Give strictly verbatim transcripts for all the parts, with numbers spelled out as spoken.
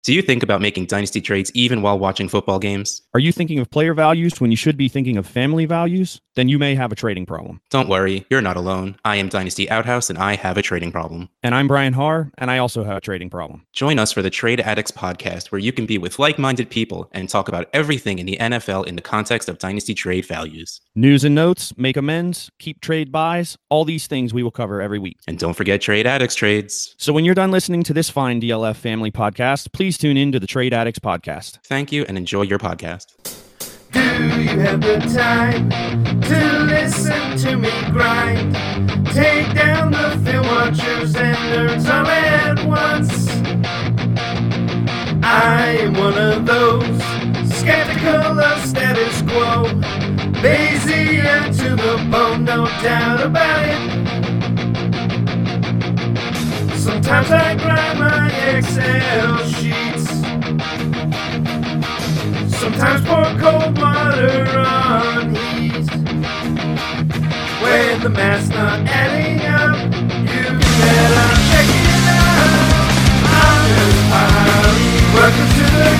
Do you think about making dynasty trades even while watching football games? Are you thinking of player values when you should be thinking of family values? Then you may have a trading problem. Don't worry, you're not alone. I am Dynasty Outhouse and I have a trading problem. And I'm Brian Haar, and I also have a trading problem. Join us for the Trade Addicts podcast, where you can be with like-minded people and talk about everything in the N F L in the context of dynasty trade values. News and notes, make amends, keep trade buys, all these things we will cover every week. And don't forget Trade Addicts trades. So when you're done listening to this fine D L F family podcast, please tune in to the Trade Addicts podcast. Thank you and enjoy your podcast. Do you have the time to listen to me grind? Take down the film watchers and nerds all at once. I am one of those, skeptical of status quo. Bayesian to the bone, no doubt about it. Sometimes I grind my Excel sheets. Sometimes pour cold water on heat. When the math's not adding up, you better check it out. I'm just Harry. Welcome to the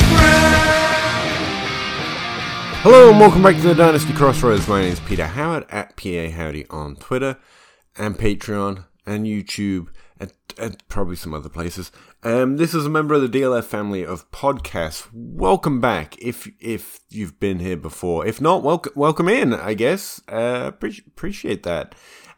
ground. Hello and welcome back to the Dynasty Crossroads. My name is Peter Howard at P A Howdy on Twitter and Patreon and YouTube and, and probably some other places. Um, this is a member of the D L F family of podcasts. Welcome back if if you've been here before. If not, welcome welcome in, I guess. Uh, pre- appreciate that.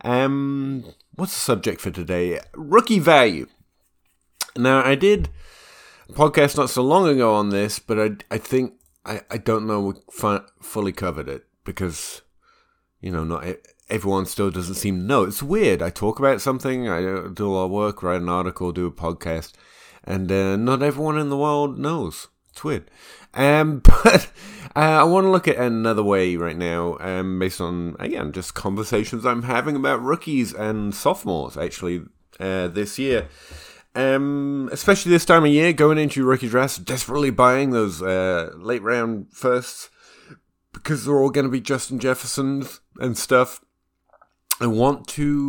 Um, what's the subject for today? Rookie value. Now, I did a podcast not so long ago on this, but I, I think, I, I don't know we fu- fully covered it because, you know, not everyone still doesn't seem to know. It's weird. I talk about something, I do a lot of work, write an article, do a podcast, and uh, not everyone in the world knows. It's weird. Um, but uh, I want to look at another way right now, um, based on, again, just conversations I'm having about rookies and sophomores, actually, uh, this year. Um, especially this time of year, going into rookie drafts, desperately buying those uh, late round firsts, because they're all going to be Justin Jeffersons and stuff. I want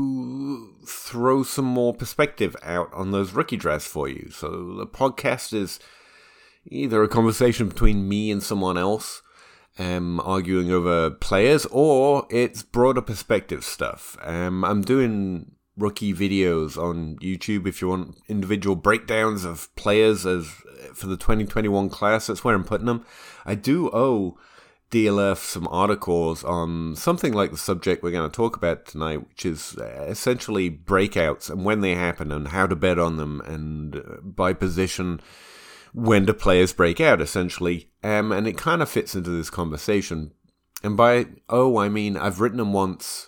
to throw some more perspective out on those rookie drafts for you. So the podcast is either a conversation between me and someone else, um, arguing over players, or it's broader perspective stuff. Um, I'm doing rookie videos on YouTube if you want individual breakdowns of players as for the twenty twenty-one class. That's where I'm putting them. I do owe D L F some articles on something like the subject we're going to talk about tonight, which is essentially breakouts and when they happen and how to bet on them, and by position when do players break out, essentially. Um, and it kind of fits into this conversation. And by oh, I mean I've written them once,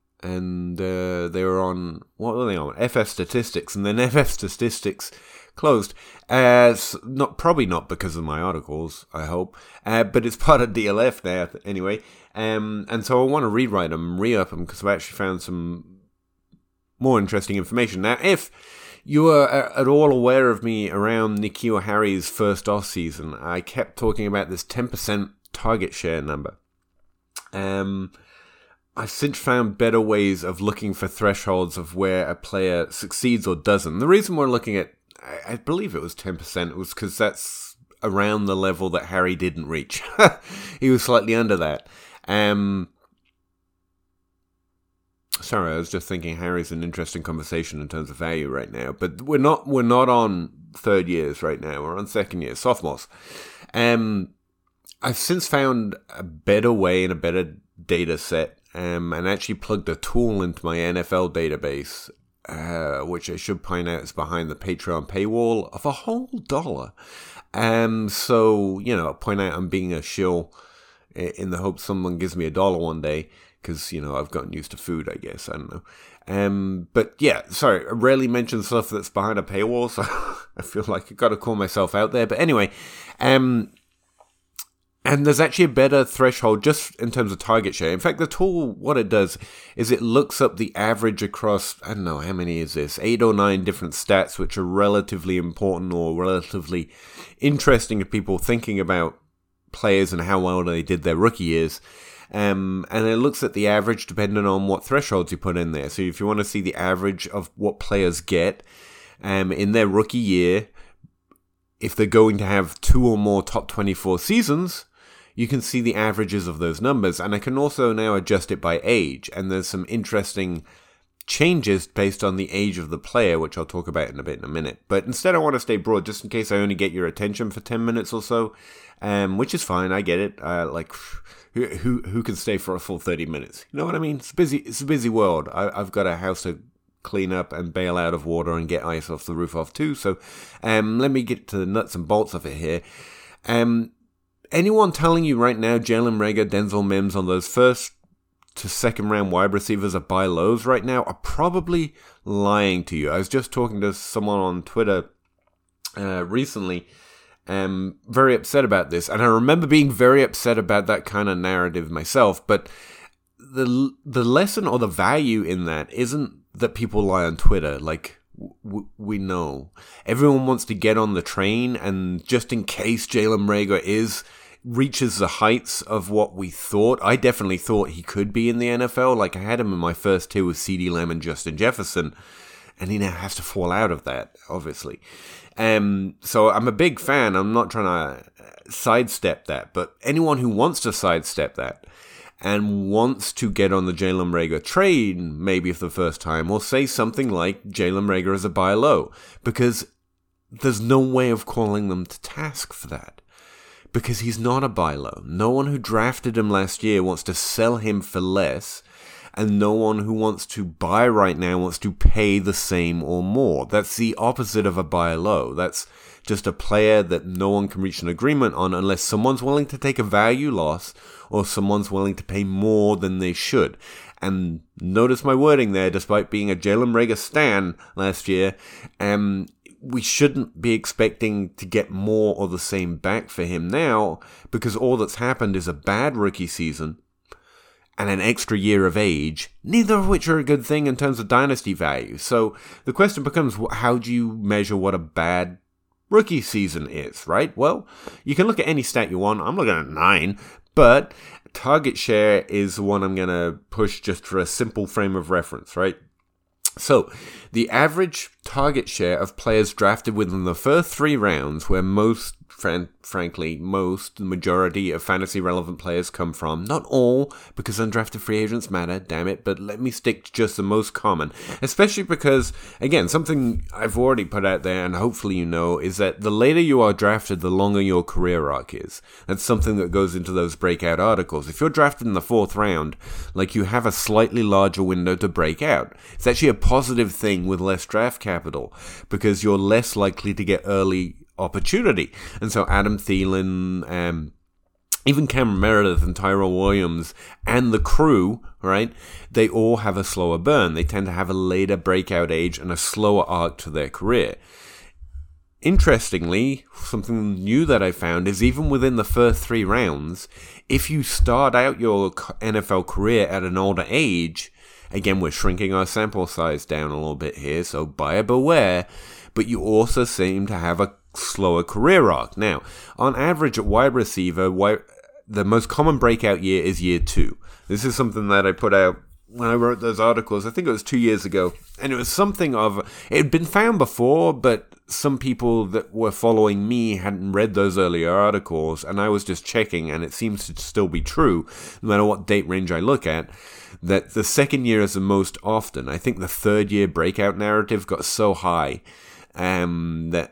and uh, they were on, what were they on? F F Statistics, and then F F Statistics closed. As not probably not because of my articles, I hope, uh, but it's part of D L F now anyway. Um, and so I want to rewrite them, re-up them, because I've actually found some more interesting information. Now, if you are at all aware of me around N'Keal Harry's first off season, I kept talking about this ten percent target share number. Um. I've since found better ways of looking for thresholds of where a player succeeds or doesn't. The reason we're looking at, I believe it was ten percent, was because that's around the level that Harry didn't reach. He was slightly under that. Um, sorry, I was just thinking Harry's an interesting conversation in terms of value right now. But we're not we're not on third years right now. We're on second years, sophomores. Um, I've since found a better way and a better data set. Um, and actually plugged a tool into my N F L database, uh, which I should point out is behind the Patreon paywall of a whole dollar. Um, so, you know, point out I'm being a shill in the hope someone gives me a dollar one day, because, you know, I've gotten used to food, I guess. I don't know. Um, but yeah, sorry, I rarely mention stuff that's behind a paywall, so I feel like I've got to call myself out there. But anyway, um... And there's actually a better threshold just in terms of target share. In fact, the tool, what it does is it looks up the average across, I don't know, how many is this? Eight or nine different stats, which are relatively important or relatively interesting to people thinking about players and how well they did their rookie years. Um, and it looks at the average depending on what thresholds you put in there. So if you want to see the average of what players get um, in their rookie year, if they're going to have two or more top twenty-four seasons, you can see the averages of those numbers. And I can also now adjust it by age. And there's some interesting changes based on the age of the player, which I'll talk about in a bit in a minute. But instead, I want to stay broad, just in case I only get your attention for ten minutes or so, um, which is fine. I get it. Uh, like, who, who who can stay for a full thirty minutes? You know what I mean? It's busy. It's a busy world. I, I've got a house to clean up and bail out of water and get ice off the roof off too. So um, let me get to the nuts and bolts of it here. Um, anyone telling you right now Jalen Reagor, Denzel Mims on those first to second round wide receivers are buy lows right now are probably lying to you. I was just talking to someone on Twitter uh, recently, um, very upset about this. And I remember being very upset about that kind of narrative myself. But the the lesson or the value in that isn't that people lie on Twitter. Like, w- we know. Everyone wants to get on the train, and just in case Jalen Reagor is reaches the heights of what we thought. I definitely thought he could be in the N F L. Like, I had him in my first two with CeeDee Lamb and Justin Jefferson, and he now has to fall out of that, obviously. Um, so I'm a big fan. I'm not trying to sidestep that, but anyone who wants to sidestep that and wants to get on the Jalen Reagor train, maybe for the first time, will say something like Jalen Reagor is a buy low, because there's no way of calling them to task for that. Because he's not a buy low. No one who drafted him last year wants to sell him for less, and no one who wants to buy right now wants to pay the same or more. That's the opposite of a buy low. That's just a player that no one can reach an agreement on unless someone's willing to take a value loss or someone's willing to pay more than they should. And notice my wording there, despite being a Jalen Reagor stan last year, um, we shouldn't be expecting to get more or the same back for him now, because all that's happened is a bad rookie season and an extra year of age, neither of which are a good thing in terms of dynasty value. So the question becomes, how do you measure what a bad rookie season is, right? Well, you can look at any stat you want. I'm looking at nine, but target share is the one I'm going to push just for a simple frame of reference, right? So, the average target share of players drafted within the first three rounds, where most, fran- frankly, most, the majority of fantasy relevant players come from, not all, because undrafted free agents matter, damn it, but let me stick to just the most common, especially because, again, something I've already put out there, and hopefully you know, is that the later you are drafted, the longer your career arc is. That's something that goes into those breakout articles. If you're drafted in the fourth round, like, you have a slightly larger window to break out. It's actually a positive thing with less draft capital, because you're less likely to get early opportunity. And so Adam Thielen, um, even Cameron Meredith and Tyrell Williams and the crew, right, they all have a slower burn. They tend to have a later breakout age and a slower arc to their career. Interestingly, something new that I found is even within the first three rounds, if you start out your N F L career at an older age, again, we're shrinking our sample size down a little bit here, so buyer beware, but you also seem to have a slower career arc. Now, on average at wide receiver, wide, the most common breakout year is year two. This is something that I put out when I wrote those articles. I think it was two years ago, and it was something of, it had been found before, but some people that were following me hadn't read those earlier articles, and I was just checking, and it seems to still be true, no matter what date range I look at, that the second year is the most often. I think the third year breakout narrative got so high um, that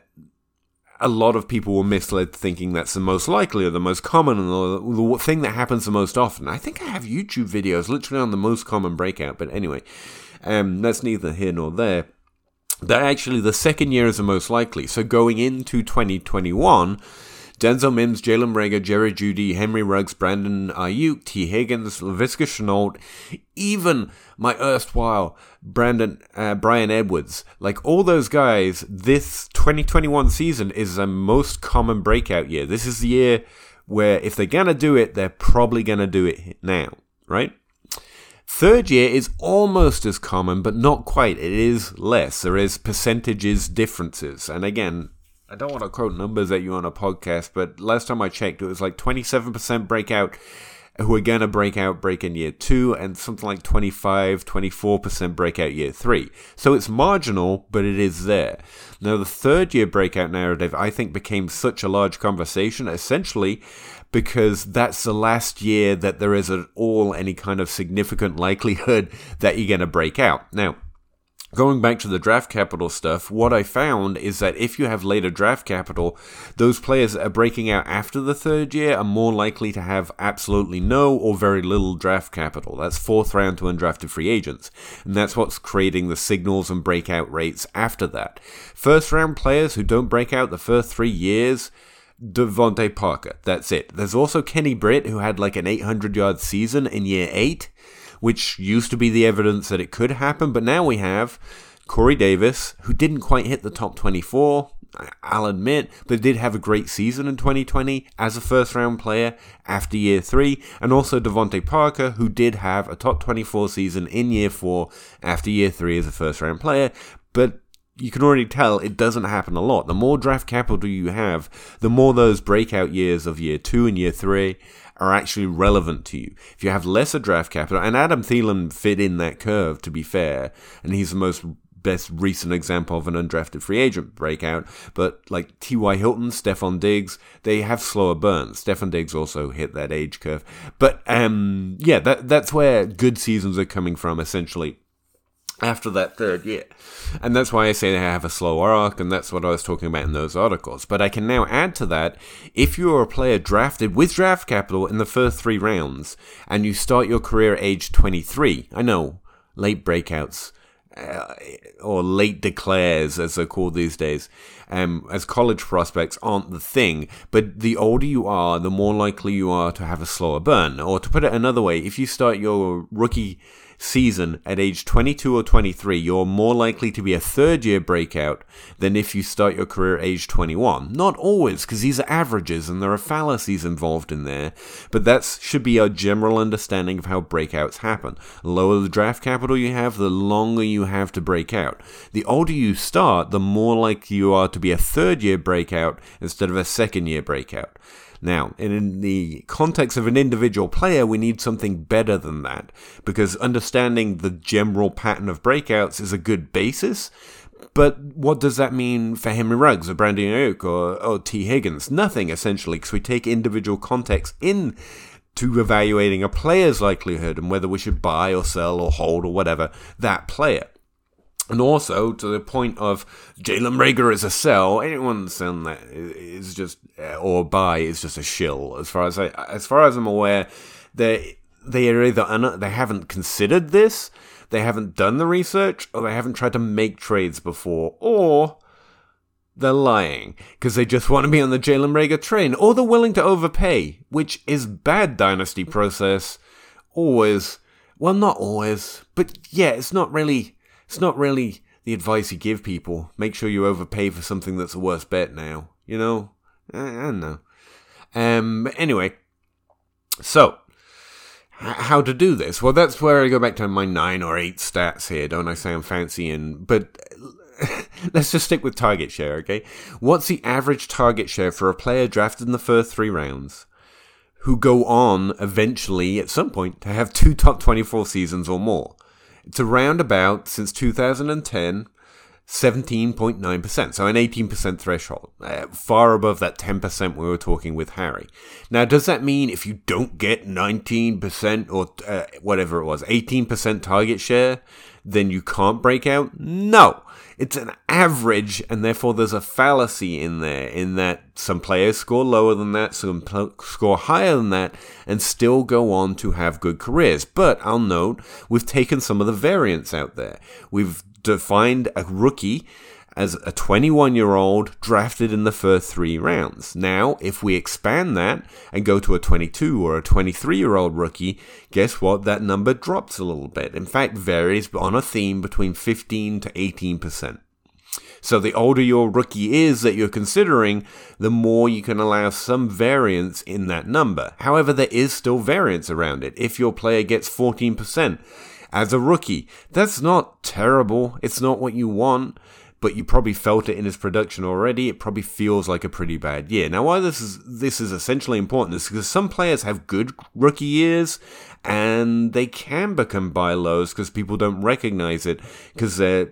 a lot of people were misled thinking that's the most likely or the most common and the, the thing that happens the most often. I think I have YouTube videos literally on the most common breakout, but anyway, um, that's neither here nor there. That actually the second year is the most likely. So going into twenty twenty-one, Denzel Mims, Jalen Reagor, Jerry Jeudy, Henry Ruggs, Brandon Ayuk, T. Higgins, Laviska Shenault, even my erstwhile Brandon uh, Brian Edwards, like all those guys, this twenty twenty-one season is the most common breakout year. This is the year where if they're going to do it, they're probably going to do it now, right? Third year is almost as common, but not quite. It is less. There is percentages differences. And again, I don't want to quote numbers at you on a podcast, but last time I checked, it was like twenty-seven percent breakout who are going to break out, break in year two, and something like twenty-five, twenty-four percent breakout year three. So it's marginal, but it is there. Now, the third year breakout narrative, I think, became such a large conversation, essentially because that's the last year that there is at all any kind of significant likelihood that you're going to break out. Now, going back to the draft capital stuff, what I found is that if you have later draft capital, those players that are breaking out after the third year are more likely to have absolutely no or very little draft capital. That's fourth round to undrafted free agents. And that's what's creating the signals and breakout rates after that. First round players who don't break out the first three years, Devontae Parker, that's it. There's also Kenny Britt, who had like an eight hundred yard season in year eight, which used to be the evidence that it could happen, but now we have Corey Davis, who didn't quite hit the top twenty-four, I'll admit, but did have a great season in twenty twenty as a first-round player after year three, and also Devontae Parker, who did have a top twenty-four season in year four after year three as a first-round player, but you can already tell it doesn't happen a lot. The more draft capital you have, the more those breakout years of year two and year three are actually relevant to you. If you have lesser draft capital, and Adam Thielen fit in that curve, to be fair, and he's the most best recent example of an undrafted free agent breakout, but like T Y. Hilton, Stephon Diggs, they have slower burns. Stephon Diggs also hit that age curve. But um, yeah, that that's where good seasons are coming from, essentially, after that third year. And that's why I say they have a slower arc, and that's what I was talking about in those articles. But I can now add to that, if you're a player drafted with draft capital in the first three rounds, and you start your career at age twenty-three, I know, late breakouts, uh, or late declares, as they're called these days, um, as college prospects aren't the thing, but the older you are, the more likely you are to have a slower burn. Or to put it another way, if you start your rookie season at age twenty-two or twenty-three, you're more likely to be a third year breakout than if you start your career at age twenty-one. Not always, because these are averages and there are fallacies involved in there, but that should be our general understanding of how breakouts happen. The lower the draft capital you have, the longer you have to break out. The older you start, the more likely you are to be a third year breakout instead of a second year breakout. Now, in the context of an individual player, we need something better than that, because understanding the general pattern of breakouts is a good basis, but what does that mean for Henry Ruggs or Brandon Ayuk or, or T. Higgins? Nothing, essentially, because we take individual context in to evaluating a player's likelihood and whether we should buy or sell or hold or whatever that player. And also, to the point of Jalen Reagor is a sell, anyone saying that is just, or buy is just a shill. As far as I, as far as I'm aware, they they are either un, they haven't considered this, they haven't done the research, or they haven't tried to make trades before, or they're lying because they just want to be on the Jalen Reagor train, or they're willing to overpay, which is bad dynasty process. Always, well, not always, but yeah, it's not really. It's not really the advice you give people. Make sure you overpay for something that's a worse bet now. You know? I, I don't know. Um, anyway. So, h- how to do this? Well, that's where I go back to my nine or eight stats here. Don't I sound fancy? And But let's just stick with target share, okay? What's the average target share for a player drafted in the first three rounds who go on eventually, at some point, to have two top twenty-four seasons or more? It's around about, since two thousand ten, seventeen point nine percent, so an eighteen percent threshold, uh, far above that ten percent we were talking with Harry. Now, does that mean if you don't get nineteen percent or uh, whatever it was, eighteen percent target share, then you can't break out? No. It's an average, and therefore there's a fallacy in there, in that some players score lower than that, some pl- score higher than that, and still go on to have good careers. But I'll note, we've taken some of the variance out there. We've defined a rookie as a twenty-one-year-old drafted in the first three rounds. Now, if we expand that and go to a twenty-two or a twenty-three-year-old rookie, guess what? That number drops a little bit. In fact, varies on a theme between fifteen to eighteen percent. So the older your rookie is that you're considering, the more you can allow some variance in that number. However, there is still variance around it. If your player gets fourteen percent as a rookie, that's not terrible. It's not what you want. but you probably felt it in his production already. It probably feels like a pretty bad year. Now, why this is this is essentially important is because some players have good rookie years, and they can become buy lows because people don't recognize it because the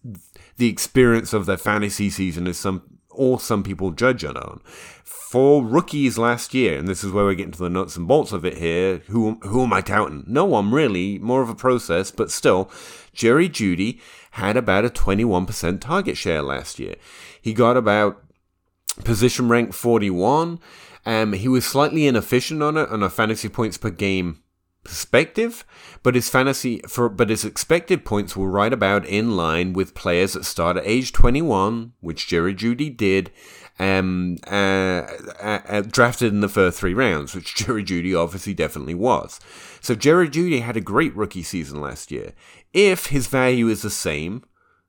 experience of their fantasy season is some or some people judge it on. For rookies last year, and this is where we get into the nuts and bolts of it here, who who am I touting? No one really, more of a process, but still, Jerry Jeudy had about a twenty-one percent target share last year. He got about position rank forty-one. Um, he was slightly inefficient on it on a fantasy points per game perspective, but his fantasy for but his expected points were right about in line with players that start at age twenty-one, which Jerry Jeudy did, um, uh, uh, uh, drafted in the first three rounds, which Jerry Jeudy obviously definitely was. So Jerry Jeudy had a great rookie season last year. If his value is the same,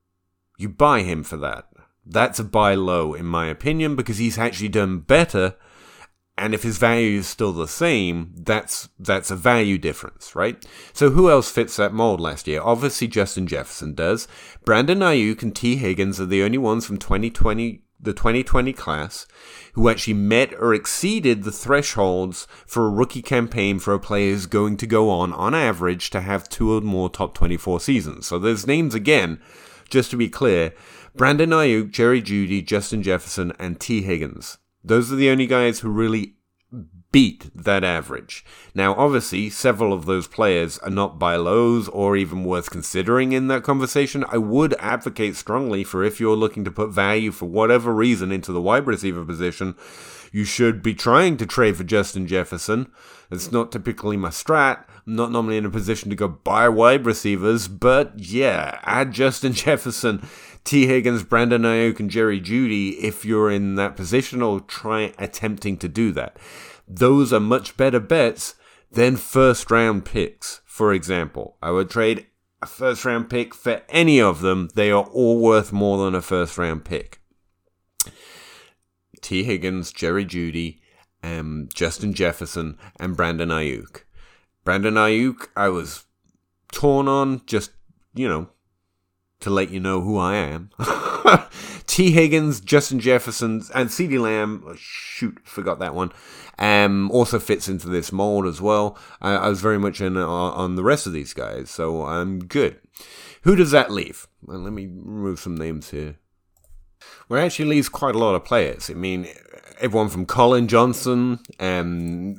you buy him for that. That's a buy low, in my opinion, because he's actually done better. And if his value is still the same, that's that's a value difference, right? So who else fits that mold last year? Obviously, Justin Jefferson does. Brandon Ayuk and T. Higgins are the only ones from twenty twenty, the twenty twenty class who actually met or exceeded the thresholds for a rookie campaign for a player who's going to go on, on average, to have two or more top twenty-four seasons. So there's names again, just to be clear. Brandon Ayuk, Jerry Jeudy, Justin Jefferson, and T. Higgins. Those are the only guys who really beat that average. Now, obviously, several of those players are not buy lows or even worth considering in that conversation. I would advocate strongly for if you're looking to put value for whatever reason into the wide receiver position, you should be trying to trade for Justin Jefferson. It's not typically my strat. I'm not normally in a position to go buy wide receivers, but yeah, add Justin Jefferson, T. Higgins, Brandon Ayuk, and Jerry Jeudy if you're in that position or try attempting to do that. Those are much better bets than first round picks. For example, I would trade a first round pick for any of them. They are all worth more than a first round pick. T. Higgins, Jerry Jeudy, um, Justin Jefferson, and Brandon Ayuk. Brandon Ayuk, I was torn on, just, you know, to let you know who I am. T. Higgins, Justin Jefferson, and CeeDee Lamb, oh, shoot, forgot that one, um, also fits into this mold as well. I, I was very much in uh, on the rest of these guys, so I'm good. Who does that leave? Well, let me remove some names here. Well, it actually leaves quite a lot of players. I mean, everyone from Colin Johnson, um,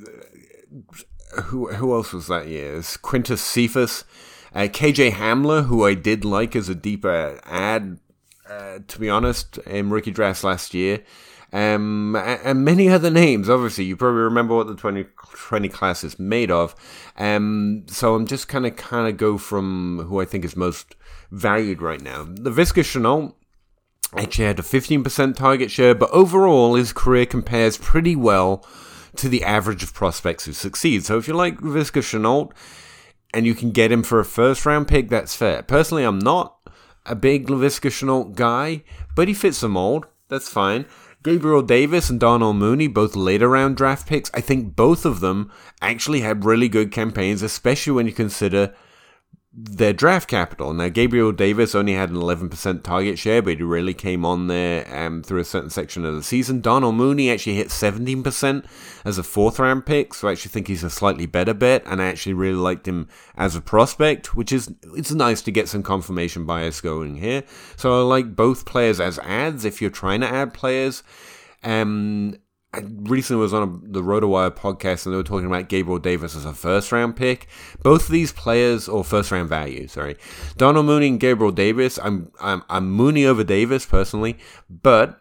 who who else was that year? Quintus Cephas, uh, K J Hamler, who I did like as a deeper ad, uh, to be honest, in rookie drafts last year, um, and many other names. Obviously, you probably remember what the twenty twenty class is made of. Um, so I'm just kind of kind of go from who I think is most valued right now. Laviska Shenault actually had a fifteen percent target share, but overall his career compares pretty well to the average of prospects who succeed. So if you like Laviska Shenault and you can get him for a first round pick, that's fair. Personally, I'm not a big Laviska Shenault guy, but he fits the mold. That's fine. Gabriel Davis and Darnell Mooney, both later round draft picks. I think both of them actually had really good campaigns, especially when you consider their draft capital. Now, Gabriel Davis only had an eleven percent target share, but he really came on there um, through a certain section of the season. Darnell Mooney actually hit seventeen percent as a fourth round pick, so I actually think he's a slightly better bet, and I actually really liked him as a prospect, which is, it's nice to get some confirmation bias going here. So I like both players as ads if you're trying to add players. Um, I recently was on a, the RotoWire podcast and they were talking about Gabriel Davis as a first round pick. Both of these players, or first round value, sorry. Darnell Mooney and Gabriel Davis, I'm I'm, I'm Mooney over Davis personally, but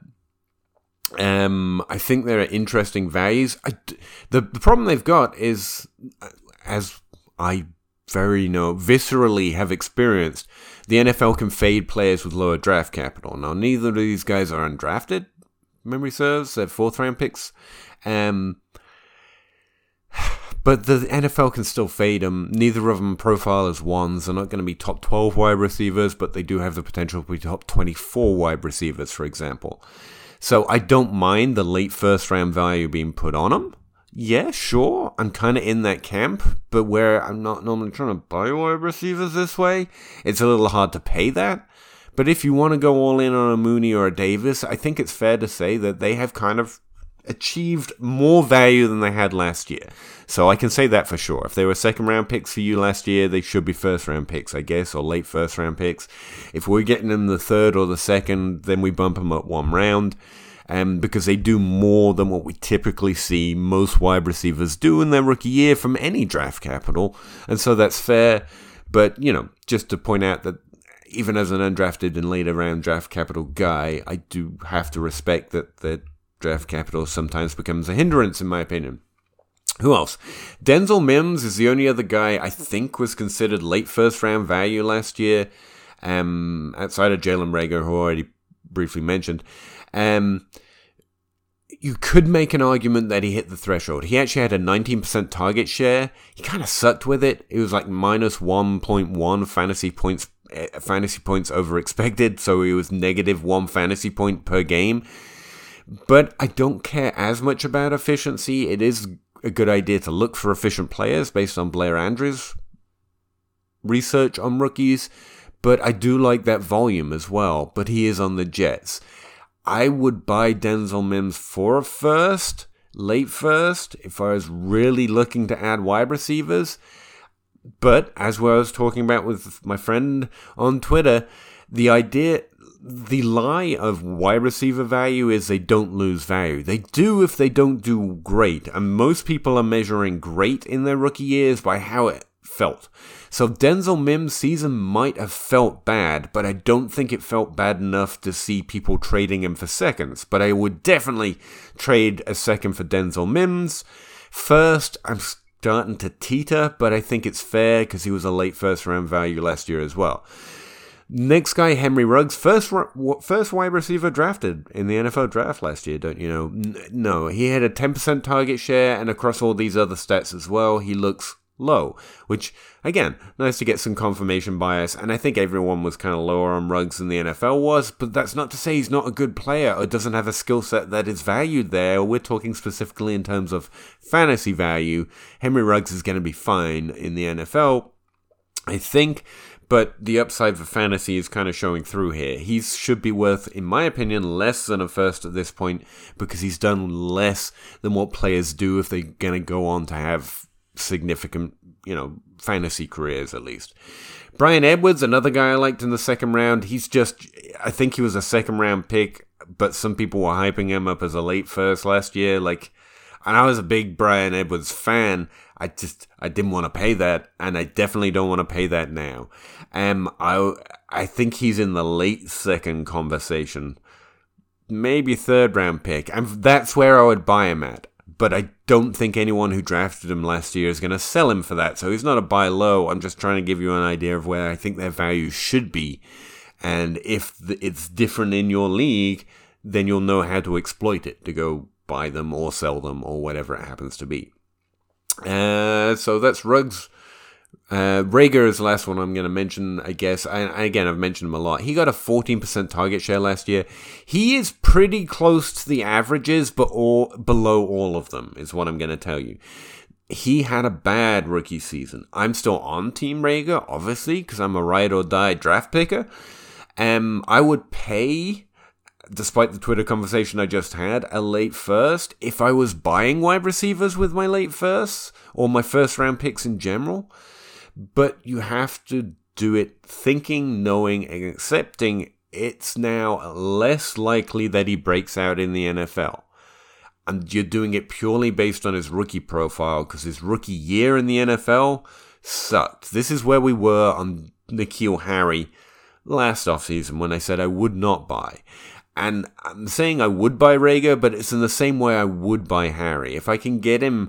um, I think there are interesting values. I, the, the problem they've got is, as I very know, viscerally have experienced, the N F L can fade players with lower draft capital. Now, neither of these guys are undrafted. Memory serves, they're fourth round picks. Um, but the N F L can still fade them. Neither of them profile as ones. They're not going to be top twelve wide receivers, but they do have the potential to be top twenty-four wide receivers, for example. So I don't mind the late first round value being put on them. Yeah, sure, I'm kind of in that camp, but where I'm not normally trying to buy wide receivers this way, it's a little hard to pay that. But if you want to go all in on a Mooney or a Davis, I think it's fair to say that they have kind of achieved more value than they had last year. So I can say that for sure. If they were second round picks for you last year, they should be first round picks, I guess, or late first round picks. If we're getting them the third or the second, then we bump them up one round. Um, because they do more than what we typically see most wide receivers do in their rookie year from any draft capital. And so that's fair. But, you know, just to point out that even as an undrafted and later round draft capital guy, I do have to respect that that draft capital sometimes becomes a hindrance, in my opinion. Who else? Denzel Mims is the only other guy I think was considered late first round value last year, um, outside of Jalen Reagor, who I already briefly mentioned. Um, you could make an argument that he hit the threshold. He actually had a nineteen percent target share. He kind of sucked with it. It was like minus one point one fantasy points, uh, fantasy points over expected, so he was negative one fantasy point per game. But I don't care as much about efficiency. It is a good idea to look for efficient players based on Blair Andrews' research on rookies. But I do like that volume as well. But he is on the Jets. I would buy Denzel Mims for a first, late first, if I was really looking to add wide receivers. But as I was talking about with my friend on Twitter, the idea... The lie of wide receiver value is they don't lose value. They do if they don't do great. And most people are measuring great in their rookie years by how it felt. So Denzel Mims' season might have felt bad, but I don't think it felt bad enough to see people trading him for seconds. But I would definitely trade a second for Denzel Mims. First, I'm starting to teeter, but I think it's fair because he was a late first round value last year as well. Next guy, Henry Ruggs, first first wide receiver drafted in the N F L draft last year, don't you know? No, he had a ten percent target share, and across all these other stats as well, he looks low, which, again, nice to get some confirmation bias, and I think everyone was kind of lower on Ruggs than the N F L was, but that's not to say he's not a good player or doesn't have a skill set that is valued there. We're talking specifically in terms of fantasy value. Henry Ruggs is going to be fine in the N F L, I think. But the upside for fantasy is kind of showing through here. He should be worth, in my opinion, less than a first at this point because he's done less than what players do if they're going to go on to have significant, you know, fantasy careers at least. Bryan Edwards, another guy I liked in the second round. He's just, I think he was a second round pick, but some people were hyping him up as a late first last year. Like, and I was a big Bryan Edwards fan. I just, I didn't want to pay that, and I definitely don't want to pay that now. Um, I, I think he's in the late second conversation, maybe third round pick, and that's where I would buy him at. But I don't think anyone who drafted him last year is going to sell him for that, so he's not a buy low. I'm just trying to give you an idea of where I think their value should be, and if it's different in your league, then you'll know how to exploit it to go buy them or sell them or whatever it happens to be. Uh, so that's Ruggs. Uh, Reagor is the last one I'm going to mention, I guess. And again, I've mentioned him a lot. He got a fourteen percent target share last year. He is pretty close to the averages, but all, below all of them, is what I'm going to tell you. He had a bad rookie season. I'm still on Team Reagor, obviously, because I'm a ride or die draft picker. Um, I would pay, despite the Twitter conversation I just had, a late first if I was buying wide receivers with my late firsts or my first round picks in general. But you have to do it thinking, knowing, and accepting it's now less likely that he breaks out in the N F L. And you're doing it purely based on his rookie profile because his rookie year in the N F L sucked. This is where we were on N'Keal Harry last offseason when I said I would not buy. And I'm saying I would buy Reagor, but it's in the same way I would buy Harry. If I can get him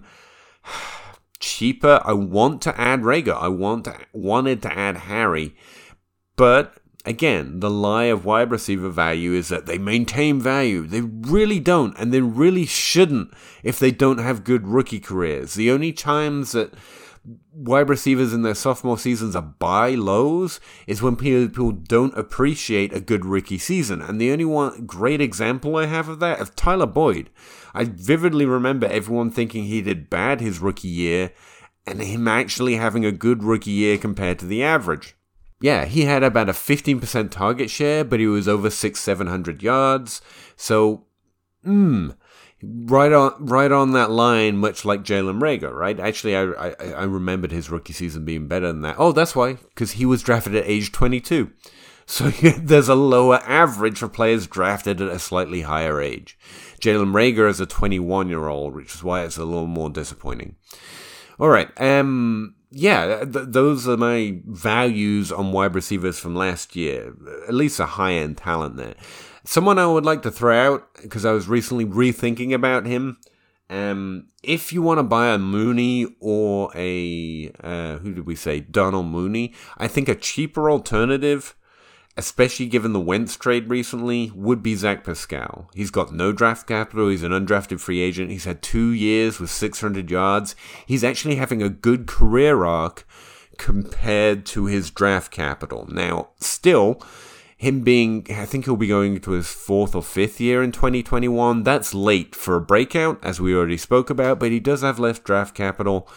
cheaper, I want to add Reagor. I want to, wanted to add Harry. But again, the lie of wide receiver value is that they maintain value. They really don't, and they really shouldn't if they don't have good rookie careers. The only times that wide receivers in their sophomore seasons are buy lows is when people don't appreciate a good rookie season. And the only one great example I have of that is Tyler Boyd. I vividly remember everyone thinking he did bad his rookie year and him actually having a good rookie year compared to the average. yeah, he had about a fifteen percent target share, but he was over six, seven hundred yards. So, hmm, right on, right on that line, much like Jalen Reagor, right? Actually, I, I, I remembered his rookie season being better than that. Oh, that's why, because he was drafted at age twenty-two. So there's a lower average for players drafted at a slightly higher age. Jalen Reagor is a twenty-one-year-old, which is why it's a little more disappointing. All right, um, yeah, th- those are my values on wide receivers from last year. At least a high-end talent there. Someone I would like to throw out, because I was recently rethinking about him. Um, if you want to buy a Mooney or a, uh, who did we say, Donald Mooney, I think a cheaper alternative, especially given the Wentz trade recently, would be Zach Pascal. He's got no draft capital. He's an undrafted free agent. He's had two years with six hundred yards. He's actually having a good career arc compared to his draft capital. Now, still, him being, I think he'll be going to his fourth or fifth year in twenty twenty-one. That's late for a breakout, as we already spoke about, but he does have less draft capital.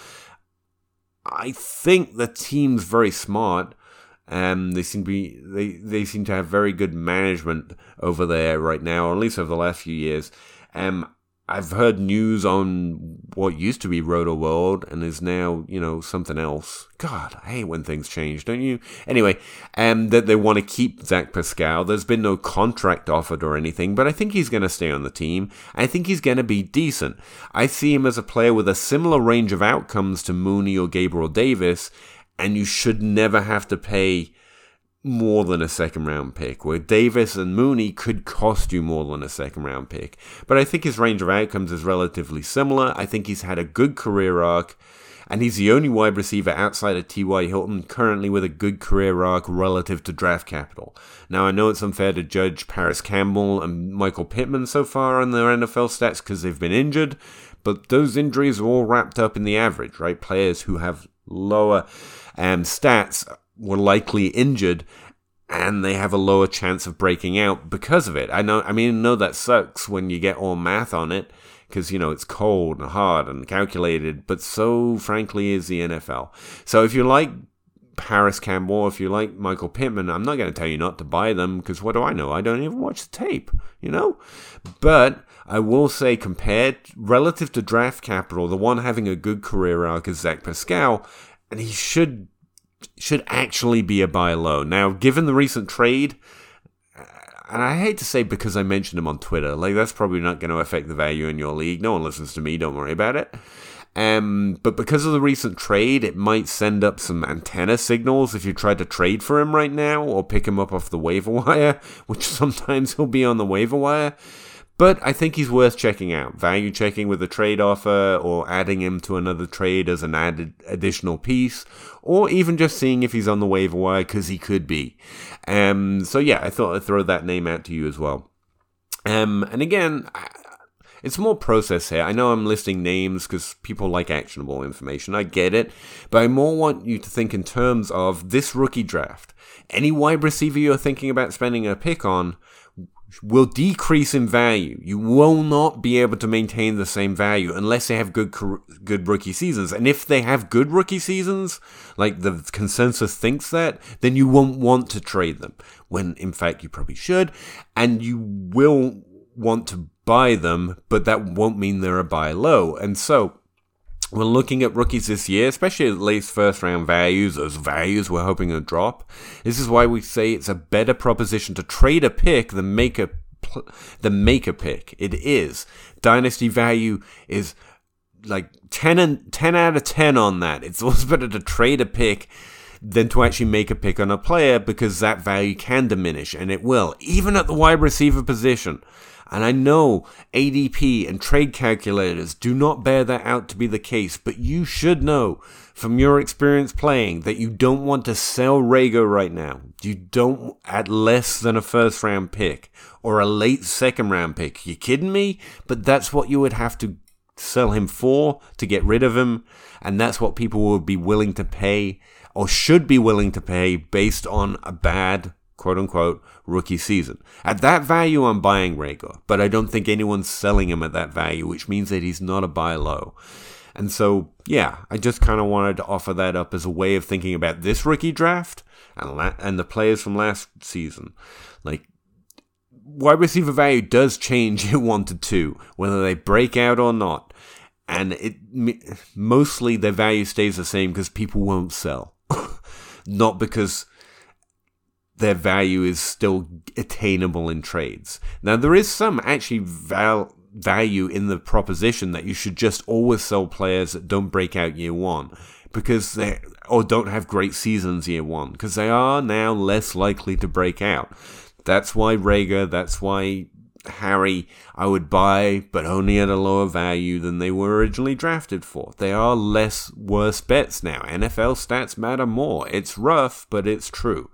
I think the team's very smart. Um, they seem to be they, they seem to have very good management over there right now, or at least over the last few years. Um, I've heard news on what used to be Roto World and is now, you know, something else. God, I hate when things change, don't you? Anyway, um, that they want to keep Zach Pascal. There's been no contract offered or anything, but I think he's going to stay on the team. I think he's going to be decent. I see him as a player with a similar range of outcomes to Mooney or Gabriel Davis, and you should never have to pay more than a second round pick, where Davis and Mooney could cost you more than a second round pick. But I think his range of outcomes is relatively similar. I think he's had a good career arc, and he's the only wide receiver outside of T Y. Hilton currently with a good career arc relative to draft capital. Now, I know it's unfair to judge Paris Campbell and Michael Pittman so far on their N F L stats because they've been injured, but those injuries are all wrapped up in the average, right? Players who have lower um, stats were likely injured, and they have a lower chance of breaking out because of it. I know, I mean, I know that sucks when you get all math on it, because, you know, it's cold and hard and calculated, but so, frankly, is the N F L. So if you like Paris Campbell, if you like Michael Pittman, I'm not going to tell you not to buy them, because what do I know? I don't even watch the tape, you know? But I will say, compared, relative to draft capital, the one having a good career arc is Zach Pascal, and he should should actually be a buy low. Now, given the recent trade, and I hate to say because I mentioned him on Twitter, like that's probably not going to affect the value in your league. No one listens to me, don't worry about it. Um, but because of the recent trade, it might send up some antenna signals if you try to trade for him right now or pick him up off the waiver wire, which sometimes he'll be on the waiver wire. But I think he's worth checking out. Value checking with a trade offer, or adding him to another trade as an added additional piece, or even just seeing if he's on the waiver wire, because he could be. Um, so yeah, I thought I'd throw that name out to you as well. Um, and again, it's more process here. I know I'm listing names because people like actionable information. I get it. But I more want you to think in terms of this rookie draft. Any wide receiver you're thinking about spending a pick on will decrease in value. You will not be able to maintain the same value unless they have good good rookie seasons. And if they have good rookie seasons, like the consensus thinks that, then you won't want to trade them, when in fact you probably should. And you will want to buy them, but that won't mean they're a buy low. And so we're looking at rookies this year, especially at least first round values, those values we're hoping to drop. This is why we say it's a better proposition to trade a pick than make a, than make a pick. It is. Dynasty value is like ten, and, ten out of ten on that. It's always better to trade a pick than to actually make a pick on a player, because that value can diminish, and it will, even at the wide receiver position. And I know A D P and trade calculators do not bear that out to be the case, but you should know from your experience playing that you don't want to sell Reagor right now. You don't at less than a first round pick or a late second round pick. You kidding me? But that's what you would have to sell him for to get rid of him. And that's what people would be willing to pay, or should be willing to pay, based on a bad, quote-unquote, rookie season. At that value, I'm buying Reagor, but I don't think anyone's selling him at that value, which means that he's not a buy low. And so, yeah, I just kind of wanted to offer that up as a way of thinking about this rookie draft and la- and the players from last season. Like, wide receiver value does change in one to two, whether they break out or not. And it mostly their value stays the same because people won't sell. Not because their value is still attainable in trades. Now, there is some actually val- value in the proposition that you should just always sell players that don't break out year one, because they or don't have great seasons year one, because they are now less likely to break out. That's why Rager, that's why Harry, I would buy, but only at a lower value than they were originally drafted for. They are less worse bets now. N F L stats matter more. It's rough, but it's true.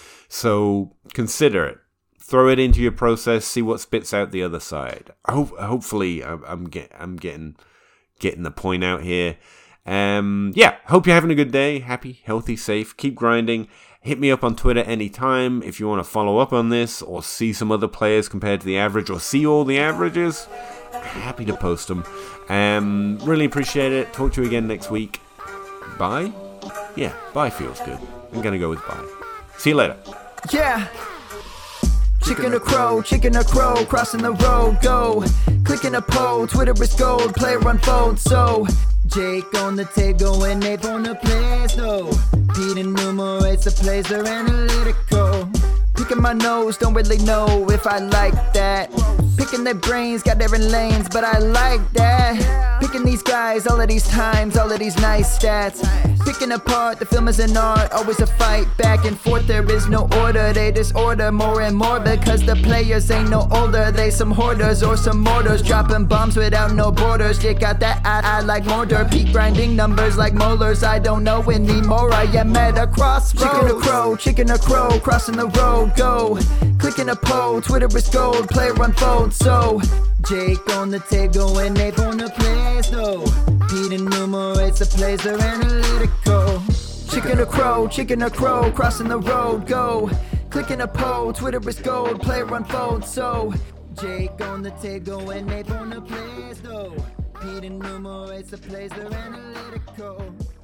So consider it. Throw it into your process. See what spits out the other side. Ho- hopefully, I'm, I'm, get, I'm getting getting the point out here. Um, yeah, hope you're having a good day. Happy, healthy, safe. Keep grinding. Hit me up on Twitter anytime if you want to follow up on this or see some other players compared to the average or see all the averages. Happy to post them. Um, really appreciate it. Talk to you again next week. Bye? Yeah, bye feels good. I'm going to go with bye. See you later. Yeah. Chicken or crow, chicken or crow, crossing the road, go. Clicking a poll, Twitter is gold, player unfold, so. Jake on the table and Abe on the plays, though. Pete enumerates the plays, they're analytical. Picking my nose, don't really know if I like that. Picking their brains, got different lanes, but I like that. Picking these guys, all of these times, all of these nice stats. Picking apart, the film is an art, always a fight back and forth. There is no order, they disorder more and more because the players ain't no older. They some hoarders or some mortars, dropping bombs without no borders. They got that I, I like mortar, peak grinding numbers like molars. I don't know anymore, I am at a crossroads. Chicken or crow, chicken or crow, crossing the road, go. Clicking a poll, Twitter is gold, player unfold, so. Jake on the table and Abe on the plays, though. Pete enumerates the plays, they're analytical. Chicken or crow, chicken or crow, crossing the road, go. Clicking a poll, Twitter is gold, player unfold, so. Jake on the table and Abe on the plays, though. Pete enumerates the plays, they're analytical.